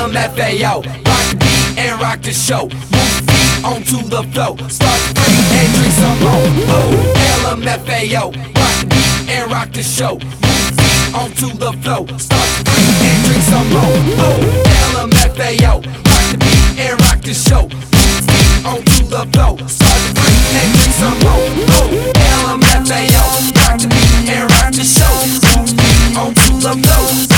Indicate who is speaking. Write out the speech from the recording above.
Speaker 1: LMFAO, rock the beat and rock the show. Move your feet onto the flow, start to breathe and drink some more. Oh, LMFAO, rock the beat and rock the show. Move your feet onto the flow, start to breathe and drink some more. Oh, LMFAO, rock the beat and rock the show. Move your feet onto the flow, start to breathe and drink some more. Oh, LMFAO, rock the beat and rock the show. Move your feet onto the flow.